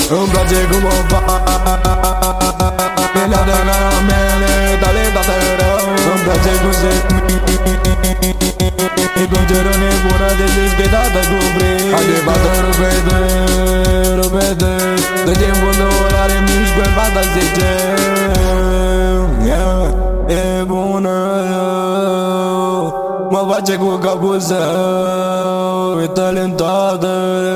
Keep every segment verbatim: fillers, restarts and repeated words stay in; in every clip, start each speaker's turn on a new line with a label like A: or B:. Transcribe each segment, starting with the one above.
A: Îmi place cum o fac, pelea de caramele, talentate rău. Îmi place cum se e cum ceră nebună de zici că-i dată cu vrei. Adevată rupete, rupete, de timpul două are mici pe fata zice e bună, mă face cu capul său, e talentată.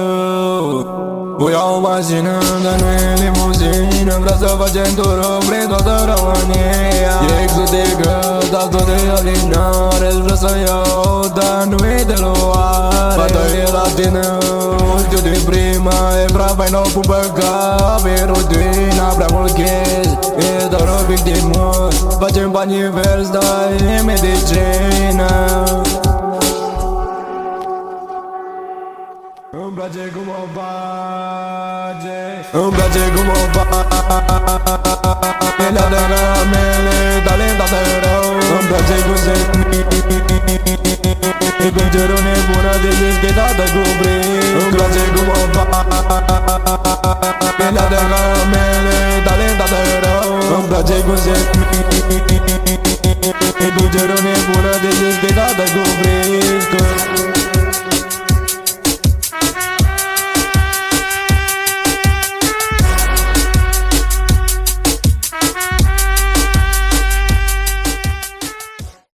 A: O iau o mașină, dar nu e limuzină, vrea să facem tură prin toată România. E exotică, dar tot e alinare, vrea să iau, dar nu e de luare. Fata e latină, știu din prima, e prea faină, pupă cap, e rutina, prea mult chestii, e doar obiectivă. Facem bani invers, dar e medicină. Îmi place cum o face, îmi place cum o face, pelea de caramele, talentate rău. Îmi place cum se e cum ceră nebună de zici că-i dată cu vrei. Îmi place cum o face, pelea de caramele, talentate rău. Îmi place cum se e cum ceră nebună de zici că-i dată cu vrei.